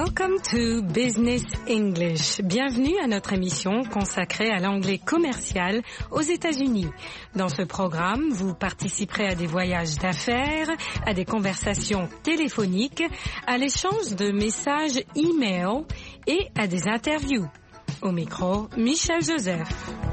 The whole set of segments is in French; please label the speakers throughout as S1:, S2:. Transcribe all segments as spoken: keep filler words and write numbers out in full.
S1: Welcome to Business English. Bienvenue à notre émission consacrée à l'anglais commercial aux États-Unis. Dans ce programme, vous participerez à des voyages d'affaires, à des conversations téléphoniques, à l'échange de messages e-mail et à des interviews. Au micro, Michel Joseph.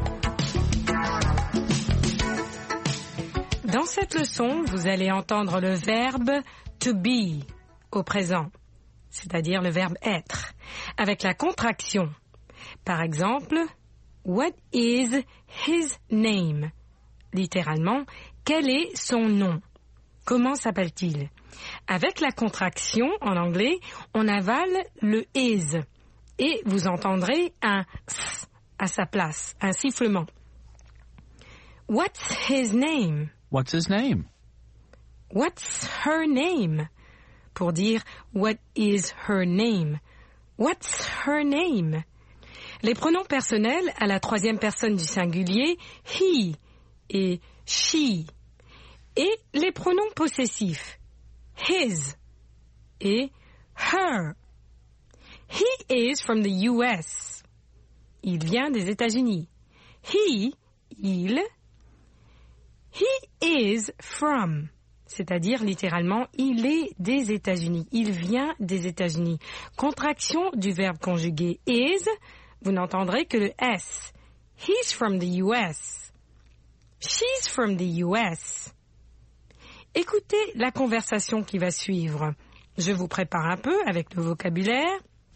S1: Dans cette leçon, vous allez entendre le verbe to be au présent, c'est-à-dire le verbe être, avec la contraction. Par exemple, what is his name? Littéralement, quel est son nom? Comment s'appelle-t-il? Avec la contraction, en anglais, on avale le is et vous entendrez un s à sa place, un sifflement. What's his name?
S2: What's his name?
S1: What's her name? Pour dire what is her name? What's her name? Les pronoms personnels à la troisième personne du singulier, he et she. Et les pronoms possessifs, his et her. He is from the U S. Il vient des États-Unis. He, il. He is from, c'est-à-dire littéralement, il est des États-Unis. Il vient des États-Unis. Contraction du verbe conjugué is, vous n'entendrez que le S. He's from the U S. She's from the U S. Écoutez la conversation qui va suivre. Je vous prépare un peu avec le vocabulaire.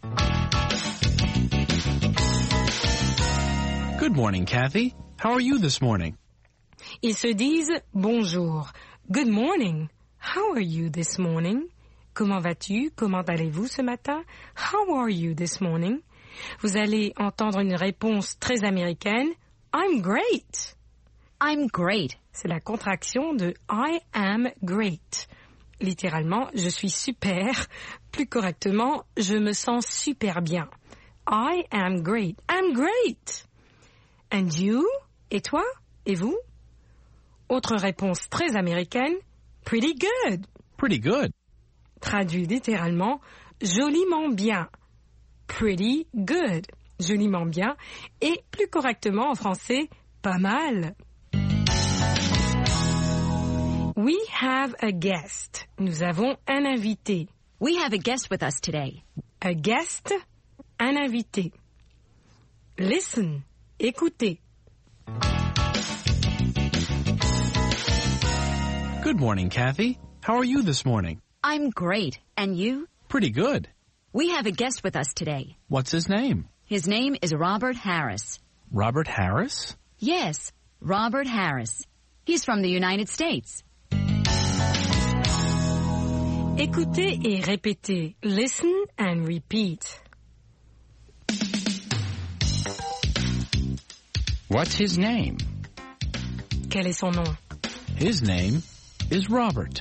S2: Good morning, Kathy. How are you this morning?
S1: Ils se disent bonjour. Good morning. How are you this morning? Comment vas-tu? Comment allez-vous ce matin? How are you this morning? Vous allez entendre une réponse très américaine. I'm great.
S3: I'm great.
S1: C'est la contraction de I am great. Littéralement, je suis super. Plus correctement, je me sens super bien. I am great. I'm great. And you? Et toi? Et vous? Autre réponse très américaine, pretty good.
S2: Pretty good.
S1: Traduit littéralement, joliment bien. Pretty good. Joliment bien. Et plus correctement en français, pas mal. We have a guest. Nous avons un invité.
S3: We have a guest with us today.
S1: A guest, un invité. Listen, écoutez.
S2: Good morning, Kathy. How are you this morning?
S3: I'm great. And you?
S2: Pretty good.
S3: We have a guest with us today.
S2: What's his name?
S3: His name is Robert Harris.
S2: Robert Harris?
S3: Yes, Robert Harris. He's from the United States.
S1: Écoutez et répétez. Listen and repeat.
S4: What's his name?
S1: Quel est son nom?
S2: His name is Robert.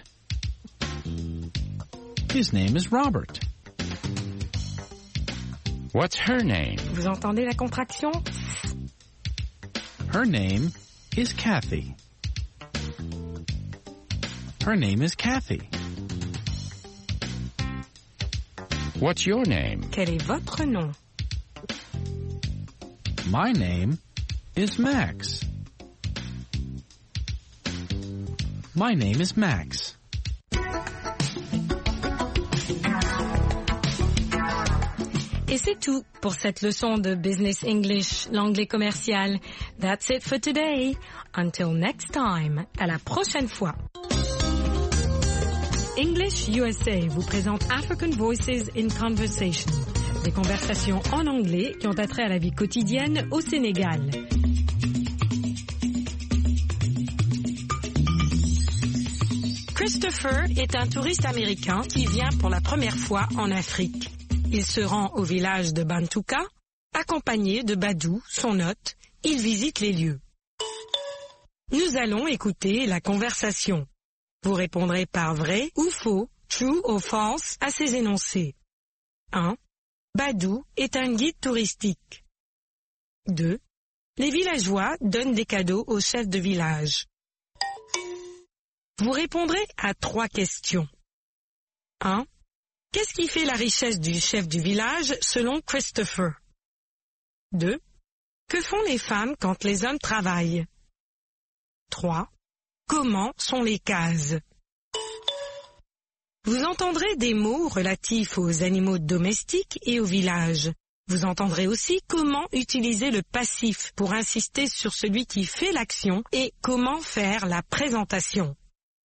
S2: His name is Robert.
S4: What's her name?
S1: Vous entendez la contraction?
S2: Her name is Kathy. Her name is Kathy.
S4: What's your name?
S1: Quel est votre nom?
S2: My name is Max. My name is Max.
S1: Et c'est tout pour cette leçon de Business English, l'anglais commercial. That's it for today. Until next time. À la prochaine fois. English U S A vous présente African Voices in Conversation. Des conversations en anglais qui ont attrait à la vie quotidienne au Sénégal. Christopher est un touriste américain qui vient pour la première fois en Afrique. Il se rend au village de Bantouka, accompagné de Badou, son hôte. Il visite les lieux. Nous allons écouter la conversation. Vous répondrez par vrai ou faux, true ou false, à ces énoncés. un. Badou est un guide touristique. deux. Les villageois donnent des cadeaux au chef de village. Vous répondrez à trois questions. un. Qu'est-ce qui fait la richesse du chef du village selon Christopher? deux. Que font les femmes quand les hommes travaillent? trois. Comment sont les cases? Vous entendrez des mots relatifs aux animaux domestiques et au village. Vous entendrez aussi comment utiliser le passif pour insister sur celui qui fait l'action et comment faire la présentation.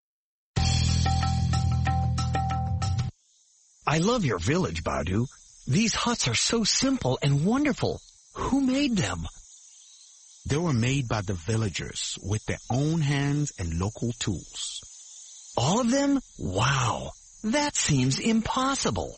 S5: I love your village, Badu. These huts are so simple and wonderful. Who made them?
S6: They were made by the villagers with their own hands and local tools.
S5: All of them? Wow. That seems impossible.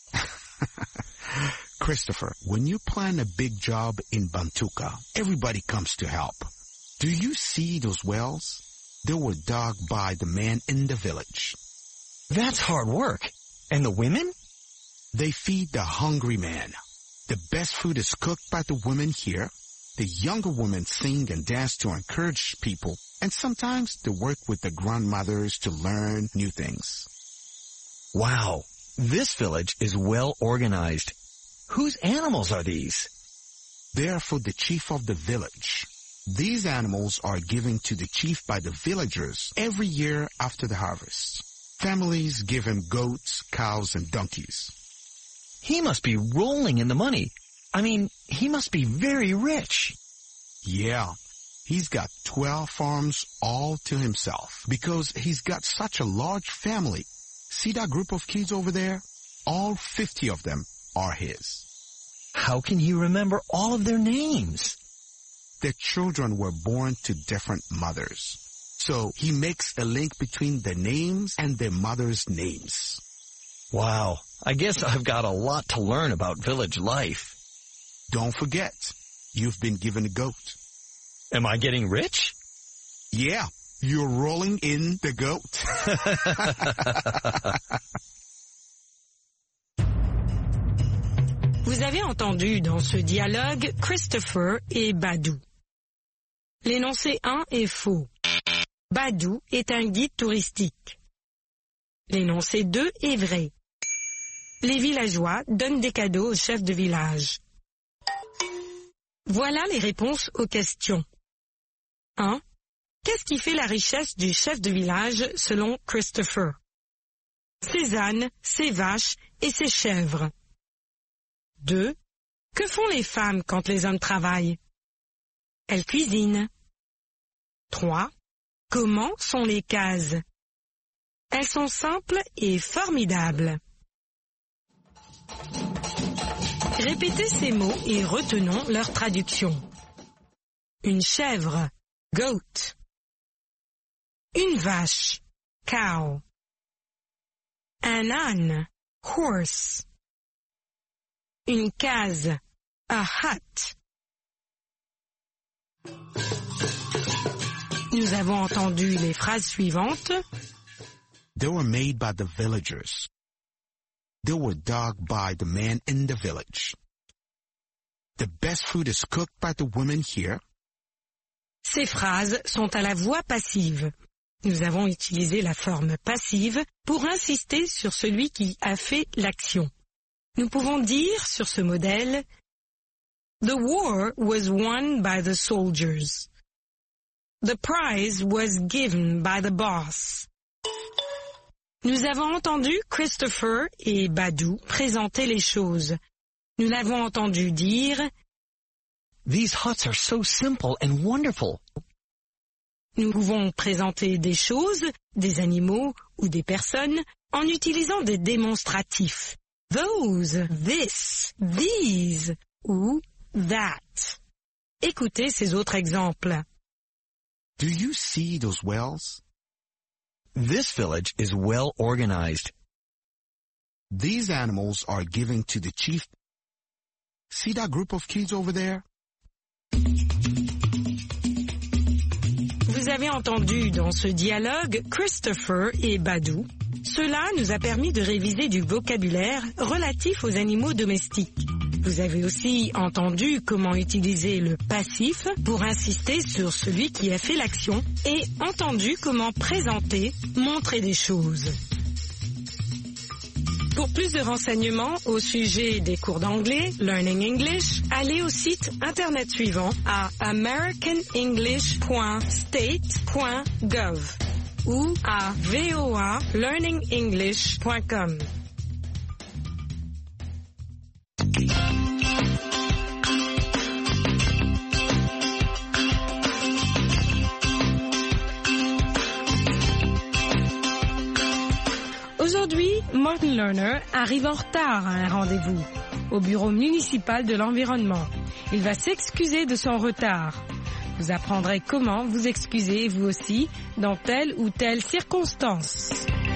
S6: Christopher, when you plan a big job in Bantuka, everybody comes to help. Do you see those wells? They were dug by the men in the village.
S5: That's hard work. And the women?
S6: They feed the hungry man. The best food is cooked by the women here. The younger women sing and dance to encourage people, and sometimes they work with the grandmothers to learn new things.
S5: Wow, this village is well organized. Whose animals are these?
S6: They are for the chief of the village. These animals are given to the chief by the villagers every year after the harvest. Families give him goats, cows, and donkeys.
S5: He must be rolling in the money. I mean, he must be very rich.
S6: Yeah, he's got twelve farms all to himself because he's got such a large family. See that group of kids over there? All fifty of them are his.
S5: How can he remember all of their names?
S6: Their children were born to different mothers. So he makes a link between the names and their mothers' names.
S5: Wow, I guess I've got a lot to learn about village life.
S6: Don't forget, you've been given a goat.
S5: Am I getting rich?
S6: Yeah, you're rolling in the goat.
S1: Vous avez entendu dans ce dialogue Christopher et Badu. L'énoncé un est faux. Badu est un guide touristique. L'énoncé deux est vrai. Les villageois donnent des cadeaux au chef de village. Voilà les réponses aux questions. un. Qu'est-ce qui fait la richesse du chef de village selon Christopher? Ses ânes, ses vaches et ses chèvres. deux. Que font les femmes quand les hommes travaillent? Elles cuisinent. trois. Comment sont les cases? Elles sont simples et formidables. Répétez ces mots et retenons leur traduction. Une chèvre, goat. Une vache, cow. Un âne, horse. Une case, a hut. Nous avons entendu les phrases suivantes.
S6: They were made by the villagers. They were dug by the men in the village. The best food is cooked by the women here.
S1: Ces phrases sont à la voix passive. Nous avons utilisé la forme passive pour insister sur celui qui a fait l'action. Nous pouvons dire sur ce modèle « The war was won by the soldiers. The prize was given by the boss. » Nous avons entendu Christopher et Badu présenter les choses. Nous l'avons entendu dire «
S5: These huts are so simple and wonderful. »
S1: Nous pouvons présenter des choses, des animaux ou des personnes en utilisant des démonstratifs. Those, this, these ou that. Écoutez ces autres exemples.
S6: Do you see those wells?
S5: This village is well organized.
S6: These animals are given to the chief. See that group of kids over there?
S1: Vous avez entendu dans ce dialogue Christopher et Badu. Cela nous a permis de réviser du vocabulaire relatif aux animaux domestiques. Vous avez aussi entendu comment utiliser le passif pour insister sur celui qui a fait l'action et entendu comment présenter, montrer des choses. Pour plus de renseignements au sujet des cours d'anglais, Learning English, allez au site internet suivant à american english point state point gov ou à voa learning english point com. Aujourd'hui, Martin Lerner arrive en retard à un rendez-vous au bureau municipal de l'environnement. Il va s'excuser de son retard. Vous apprendrez comment vous excuser vous aussi dans telle ou telle circonstance.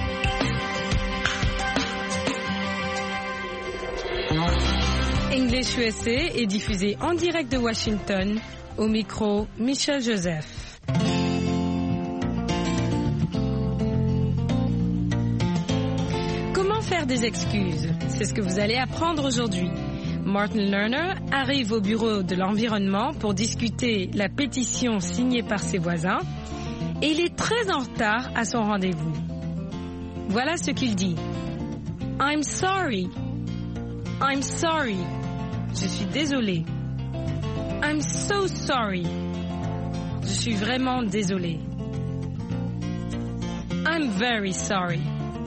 S1: English U S A est diffusé en direct de Washington. Au micro, Michel Joseph. Faire des excuses, c'est ce que vous allez apprendre aujourd'hui. Martin Lerner arrive au bureau de l'environnement pour discuter la pétition signée par ses voisins et il est très en retard à son rendez-vous. Voilà ce qu'il dit. I'm sorry. I'm sorry. Je suis désolé. I'm so sorry. Je suis vraiment désolé. I'm very sorry.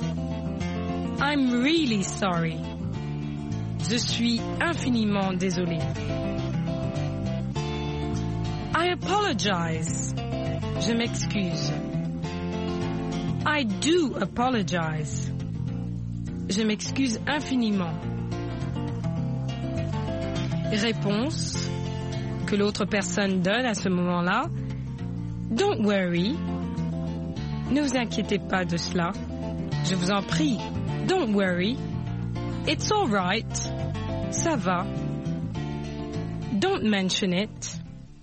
S1: I'm really sorry. Je suis infiniment désolé. I apologize. Je m'excuse. I do apologize. Je m'excuse infiniment. Réponse que l'autre personne donne à ce moment-là. Don't worry. Ne vous inquiétez pas de cela. Je vous en prie. Don't worry. It's all right. Ça va. Don't mention it.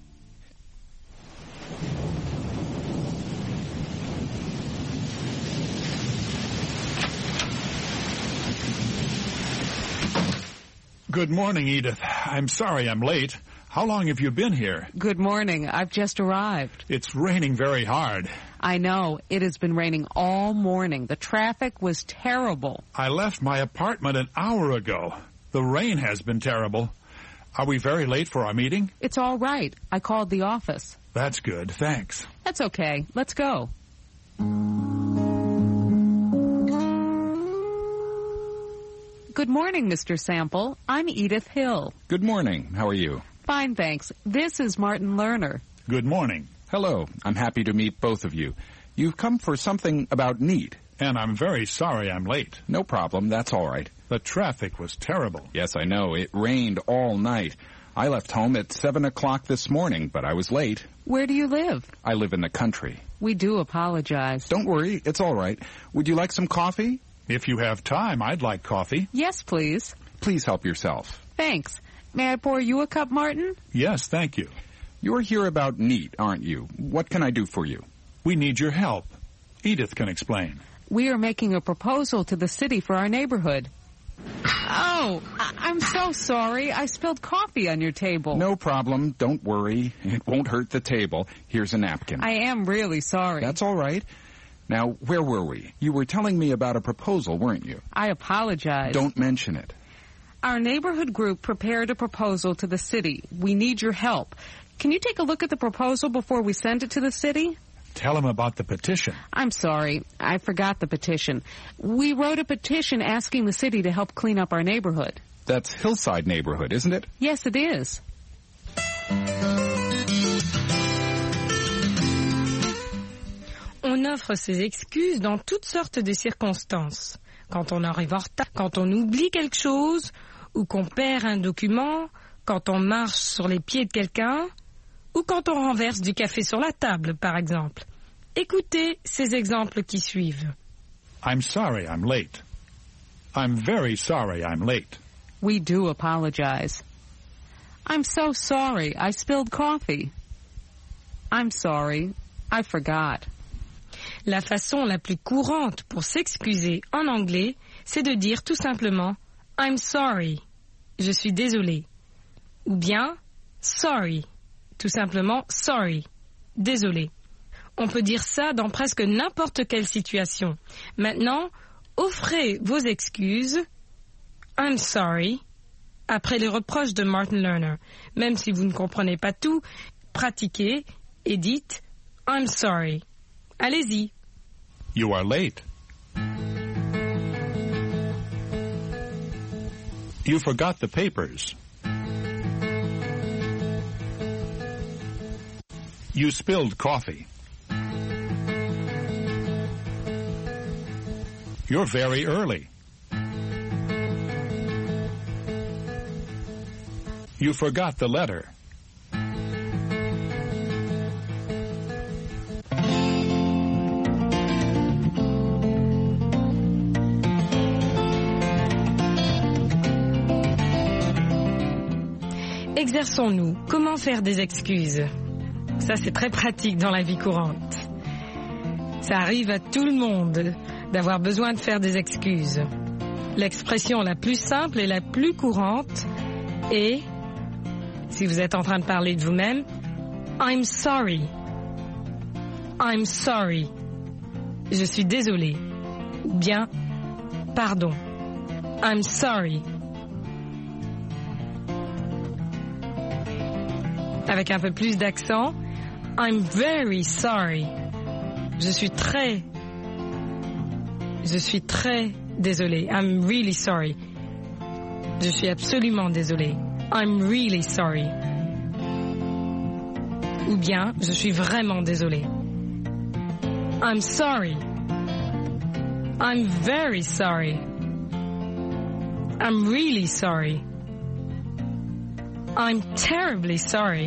S7: Good morning, Edith. I'm sorry I'm late. How long have you been here?
S8: Good morning. I've just arrived.
S7: It's raining very hard.
S8: I know. It has been raining all morning. The traffic was terrible.
S7: I left my apartment an hour ago. The rain has been terrible. Are we very late for our meeting?
S8: It's all right. I called the office.
S7: That's good. Thanks.
S8: That's okay. Let's go. Good morning, Mister Sample. I'm Edith Hill.
S4: Good morning. How are you?
S8: Fine, thanks. This is Martin Lerner.
S7: Good morning.
S4: Hello. I'm happy to meet both of you. You've come for something about NEAT.
S7: And I'm very sorry I'm late.
S4: No problem. That's all right.
S7: The traffic was terrible.
S4: Yes, I know. It rained all night. I left home at seven o'clock this morning, but I was late.
S8: Where do you live?
S4: I live in the country.
S8: We do apologize.
S4: Don't worry. It's all right. Would you like some coffee?
S7: If you have time, I'd like coffee.
S8: Yes, please.
S4: Please help yourself.
S8: Thanks. May I pour you a cup, Martin?
S7: Yes, thank you.
S4: You're here about NEAT, aren't you? What can I do for you?
S7: We need your help. Edith can explain.
S8: We are making a proposal to the city for our neighborhood. Oh, I- I'm so sorry. I spilled coffee on your table.
S4: No problem. Don't worry. It won't hurt the table. Here's a napkin.
S8: I am really sorry.
S4: That's all right. Now, where were we? You were telling me about a proposal, weren't you?
S8: I apologize.
S4: Don't mention it.
S8: Our neighborhood group prepared a proposal to the city. We need your help. Can you take a look at the proposal before we send it to the city?
S7: Tell him about the petition.
S8: I'm sorry. I forgot the petition. We wrote a petition asking the city to help clean up our neighborhood.
S4: That's Hillside neighborhood, isn't it?
S8: Yes, it is.
S1: On offre ses excuses dans toutes sortes de circonstances. Quand on arrive en retard, quand on oublie quelque chose, ou qu'on perd un document, quand on marche sur les pieds de quelqu'un, ou quand on renverse du café sur la table, par exemple. Écoutez ces exemples qui suivent.
S7: I'm sorry I'm late. I'm very sorry I'm late.
S8: We do apologize. I'm so sorry I spilled coffee. I'm sorry I forgot.
S1: La façon la plus courante pour s'excuser en anglais, c'est de dire tout simplement « I'm sorry », je suis désolé, ou bien « sorry », tout simplement « sorry », désolé. On peut dire ça dans presque n'importe quelle situation. Maintenant, offrez vos excuses, I'm sorry, après les reproches de Martin Lerner. Même si vous ne comprenez pas tout, pratiquez et dites I'm sorry. Allez-y.
S7: You are late. You forgot the papers. You spilled coffee. You're very early. You forgot the letter.
S1: Exerçons-nous. Comment faire des excuses? Ça, c'est très pratique dans la vie courante. Ça arrive à tout le monde d'avoir besoin de faire des excuses. L'expression la plus simple et la plus courante est, si vous êtes en train de parler de vous-même, I'm sorry. I'm sorry. Je suis désolé. Ou bien, pardon. I'm sorry. Avec un peu plus d'accent, I'm very sorry. Je suis très, je suis très désolé. I'm really sorry. Je suis absolument désolé. I'm really sorry. Ou bien, je suis vraiment désolé. I'm sorry. I'm very sorry. I'm really sorry. I'm terribly sorry.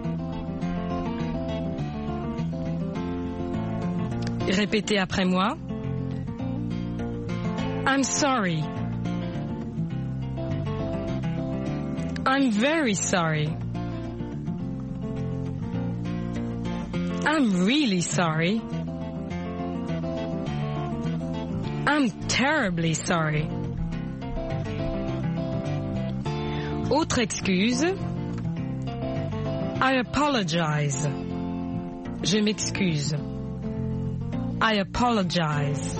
S1: Répétez après moi. I'm sorry. I'm very sorry. I'm really sorry. I'm terribly sorry. Autre excuse. I apologize. Je m'excuse. I apologize.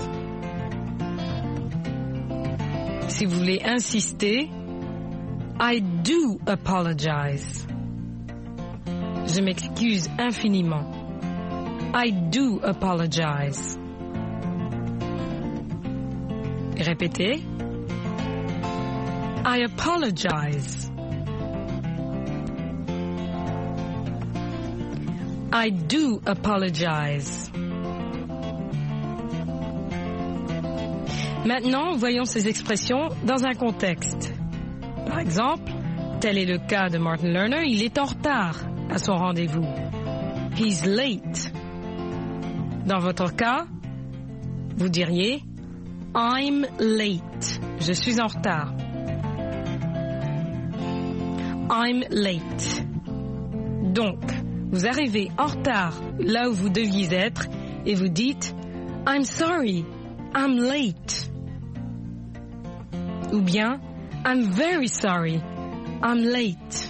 S1: Si vous voulez insister, I do apologize. Je m'excuse infiniment. I do apologize. Répétez. I apologize. I do apologize. Maintenant, voyons ces expressions dans un contexte. Par exemple, tel est le cas de Martin Lerner, il est en retard à son rendez-vous. He's late. Dans votre cas, vous diriez I'm late. Je suis en retard. I'm late. Donc, vous arrivez en retard là où vous deviez être et vous dites I'm sorry, I'm late. Ou bien I'm very sorry, I'm late.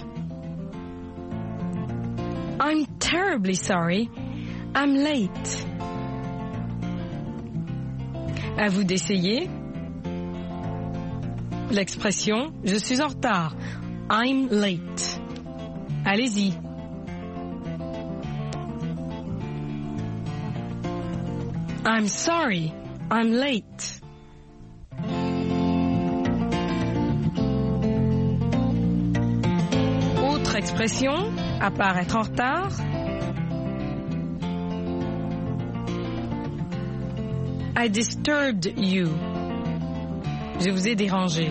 S1: I'm terribly sorry, I'm late. À vous d'essayer. L'expression « je suis en retard », I'm late. Allez-y. I'm sorry, I'm late. Autre expression, à part être en retard. I disturbed you. Je vous ai dérangé.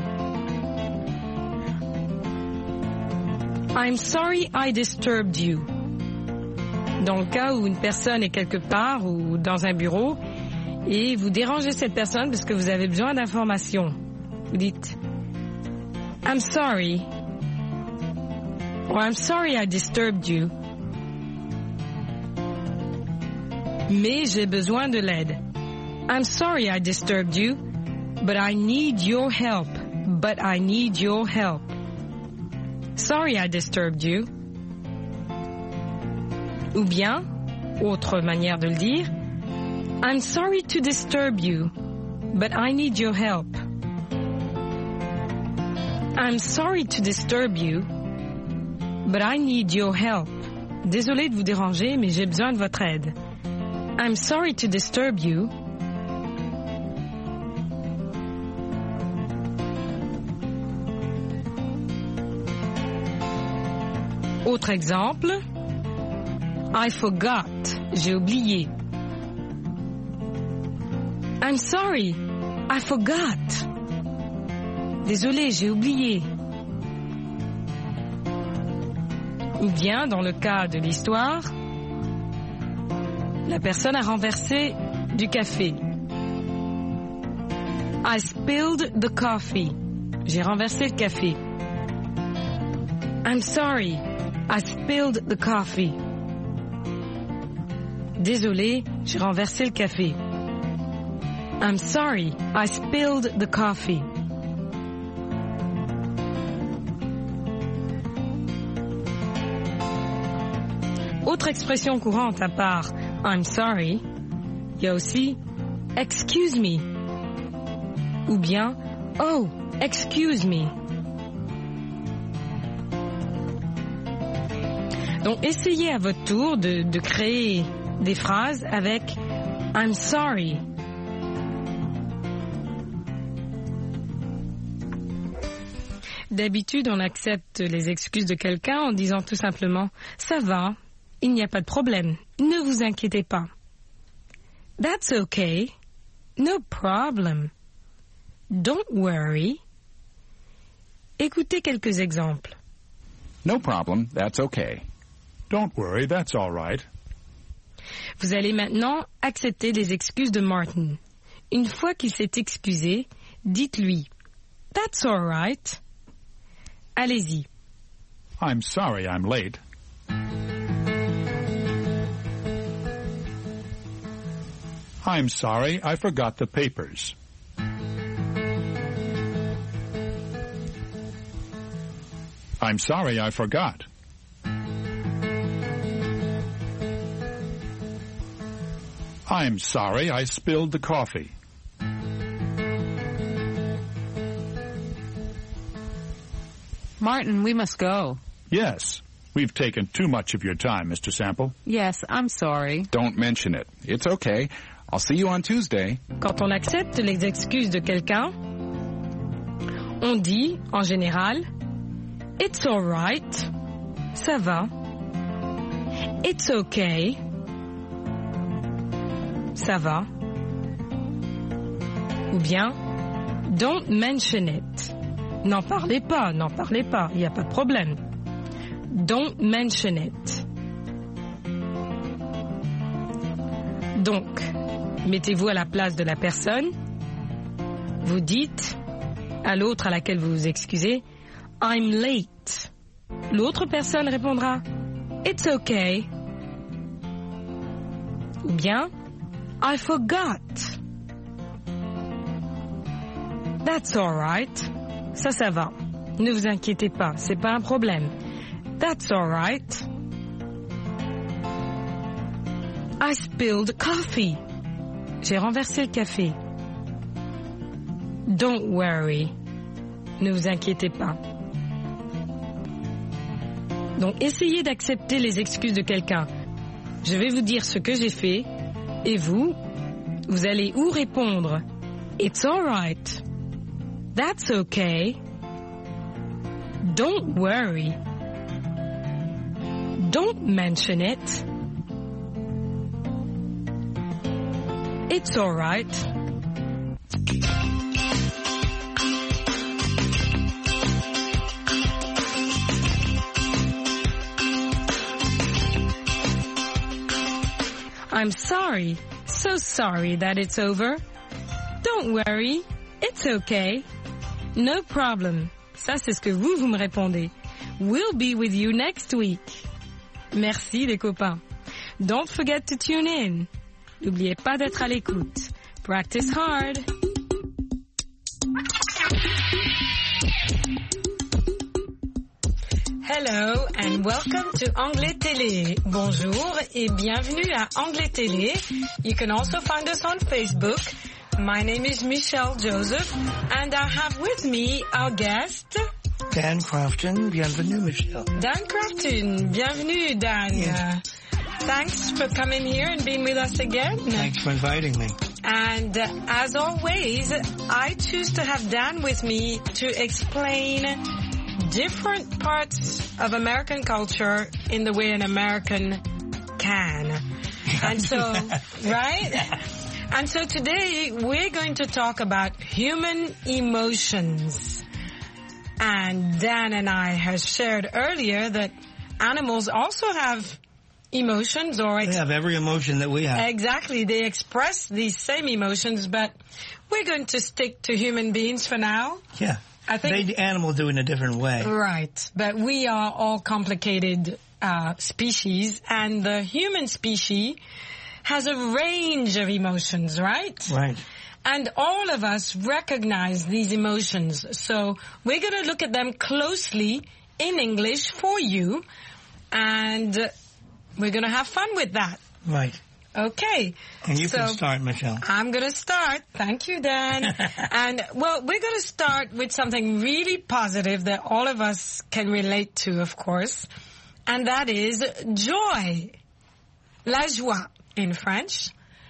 S1: I'm sorry I disturbed you. Dans le cas où une personne est quelque part ou dans un bureau et vous dérangez cette personne parce que vous avez besoin d'informations. Vous dites I'm sorry. Or I'm sorry I disturbed you. Mais j'ai besoin de l'aide. I'm sorry I disturbed you, but I need your help. But I need your help. Sorry I disturbed you. Ou bien, autre manière de le dire, I'm sorry to disturb you, but I need your help. I'm sorry to disturb you, but I need your help. Désolé de vous déranger, mais j'ai besoin de votre aide. I'm sorry to disturb you. Autre exemple. I forgot. J'ai oublié. I'm sorry. I forgot. Désolé, j'ai oublié. Ou bien, dans le cas de l'histoire, la personne a renversé du café. I spilled the coffee. J'ai renversé le café. I'm sorry. I spilled the coffee. Désolé, j'ai renversé le café. I'm sorry. I spilled the coffee. Autre expression courante à part I'm sorry, il y a aussi excuse me ou bien oh, excuse me. Donc essayez à votre tour de, de créer des phrases avec I'm sorry. D'habitude, on accepte les excuses de quelqu'un en disant tout simplement ça va. Il n'y a pas de problème. Ne vous inquiétez pas. That's okay. No problem. Don't worry. Écoutez quelques exemples.
S4: No problem. That's okay.
S7: Don't worry, that's all right.
S1: Vous allez maintenant accepter les excuses de Martin. Une fois qu'il s'est excusé, dites-lui That's all right. Allez-y.
S7: I'm sorry I'm late. I'm sorry, I forgot the papers. I'm sorry, I forgot. I'm sorry, I spilled the coffee.
S8: Martin, we must go.
S7: Yes. We've taken too much of your time, Mister Sample.
S8: Yes, I'm sorry.
S4: Don't mention it. It's okay. I'll see you on Tuesday.
S1: Quand on accepte les excuses de quelqu'un, on dit, en général, It's all right. Ça va. It's okay. Ça va. Ou bien, Don't mention it. N'en parlez pas, n'en parlez pas, il n'y a pas de problème. Don't mention it. Donc, mettez-vous à la place de la personne. Vous dites à l'autre à laquelle vous vous excusez, I'm late. L'autre personne répondra, It's okay. Ou bien, I forgot. That's all right. Ça, ça va. Ne vous inquiétez pas, c'est pas un problème. That's all right. I spilled coffee. J'ai renversé le café. Don't worry. Ne vous inquiétez pas. Donc, essayez d'accepter les excuses de quelqu'un. Je vais vous dire ce que j'ai fait, et vous, vous allez ou répondre It's all right. That's okay. Don't worry. Don't mention it. It's all right. I'm sorry, so sorry that it's over. Don't worry, it's okay. No problem. Ça, c'est ce que vous, vous me répondez. We'll be with you next week. Merci les copains. Don't forget to tune in. N'oubliez pas d'être à l'écoute. Practice hard. Hello and welcome to Anglais Télé. Bonjour et bienvenue à Anglais Télé. You can also find us on Facebook. My name is Michelle Joseph, and I have with me our guest,
S9: Dan Crofton. Bienvenue, Michelle.
S1: Dan Crofton. Bienvenue, Dan.
S9: Yeah.
S1: Uh, thanks for coming here and being with us again.
S9: Thanks for inviting me.
S1: And uh, as always, I choose to have Dan with me to explain different parts of American culture in the way an American can. And so, right? And so today we're going to talk about human emotions. And Dan and I have shared earlier that animals also have emotions, or ex-
S9: they have every emotion that we have.
S1: Exactly. They express these same emotions, but we're going to stick to human beings for now.
S9: Yeah.
S1: I think
S9: they animals do it in a different way.
S1: Right. But we are all complicated uh, species, and the human species has a range of emotions, right?
S9: Right.
S1: And all of us recognize these emotions. So we're going to look at them closely in English for you, and we're going to have fun with that.
S9: Right.
S1: Okay.
S9: And you
S1: so
S9: can start, Michelle.
S1: I'm going to start. Thank you, Dan. And, well, we're going to start with something really positive that all of us can relate to, of course, and that is joy. La joie in French.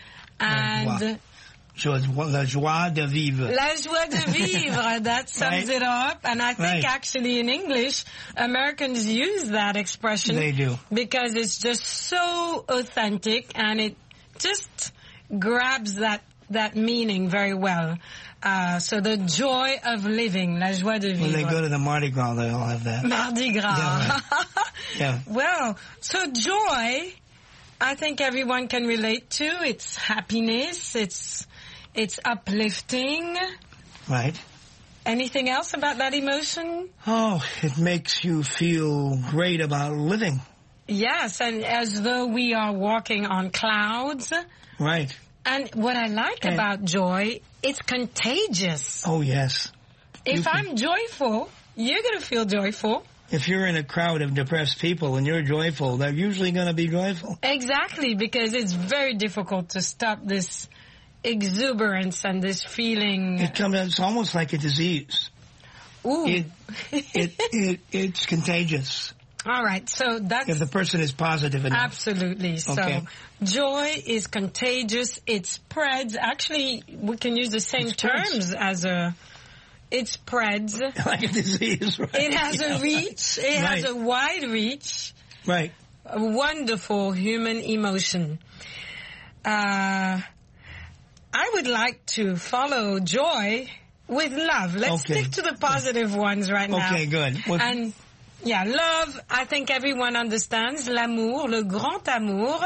S1: And
S9: La joie de vivre.
S1: La joie de vivre, that sums
S9: right.
S1: it up. And I think
S9: right.
S1: actually in English, Americans use that expression.
S9: They do.
S1: Because it's just so authentic and it just grabs that, that meaning very well. Uh, so the joy of living, la joie de vivre.
S9: When they go to the Mardi Gras, they all have that.
S1: Mardi Gras.
S9: Yeah, right. yeah.
S1: Well, so joy, I think everyone can relate to. It's happiness. It's it's uplifting.
S9: Right.
S1: Anything else about that emotion?
S9: Oh, it makes you feel great about living.
S1: Yes, and as though we are walking on clouds.
S9: Right.
S1: And what I like and about joy, it's contagious.
S9: Oh, yes.
S1: If
S9: you
S1: I'm
S9: can...
S1: joyful, you're going to feel joyful.
S9: If you're in a crowd of depressed people and you're joyful, they're usually going to be joyful.
S1: Exactly, because it's very difficult to stop this exuberance and this feeling.
S9: It comes. It's almost like a disease.
S1: Ooh.
S9: It, it, it, it's contagious.
S1: All right, so that's...
S9: If the person is positive enough.
S1: Absolutely. So
S9: okay.
S1: Joy is contagious. It spreads. Actually, we can use the same
S9: it
S1: terms as a... It spreads.
S9: Like a disease, right?
S1: It has
S9: yeah,
S1: a reach. It
S9: right.
S1: has a wide reach.
S9: Right.
S1: A wonderful human emotion. Uh, I would like to follow joy with love. Let's
S9: okay.
S1: stick to the positive ones right now.
S9: Okay, good. Well,
S1: and yeah, love, I think everyone understands. L'amour, le grand amour,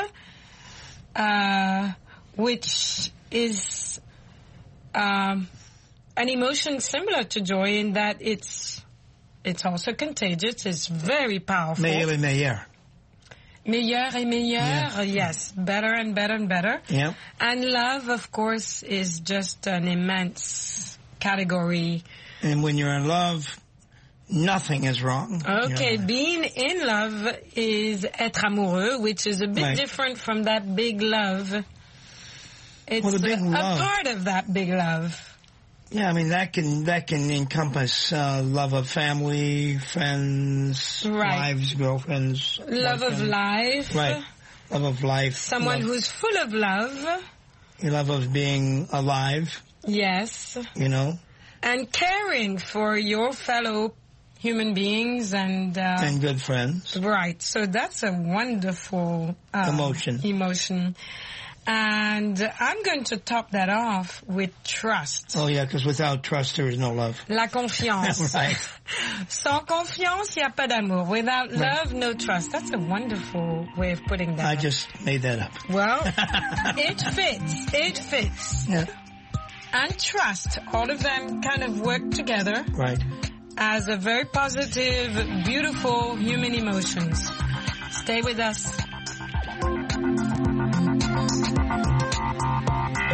S1: uh, which is um, an emotion similar to joy in that it's it's also contagious. It's very powerful.
S9: Meilleur et meilleur.
S1: Meilleur et meilleur, yeah. Yes. Better and better and better.
S9: Yeah.
S1: And love, of course, is just an immense category.
S9: And when you're in love, nothing is wrong.
S1: Okay, being in love is être amoureux, which is a bit
S9: right.
S1: different from that big love. It's
S9: well, the big
S1: a,
S9: love.
S1: a part of that big love.
S9: Yeah, I mean, that can that can encompass uh, love of family, friends,
S1: right.
S9: wives, girlfriends.
S1: Love boyfriends. Of life.
S9: Right. Love of life.
S1: Someone
S9: love.
S1: who's full of love.
S9: Love of being alive.
S1: Yes.
S9: You know.
S1: And caring for your fellow human beings and... Uh,
S9: and good friends.
S1: Right. So that's a wonderful... Uh,
S9: emotion.
S1: Emotion. And I'm going to top that off with trust.
S9: Oh, yeah, because without trust, there is no love.
S1: La confiance.
S9: Right.
S1: Sans confiance, il n'y a pas d'amour. Without right. love, no trust. That's a wonderful way of putting that
S9: I
S1: up.
S9: just made that up.
S1: Well, it fits. It fits.
S9: Yeah.
S1: And trust. All of them kind of work together.
S9: Right.
S1: As a very positive, beautiful human emotions. Stay with us.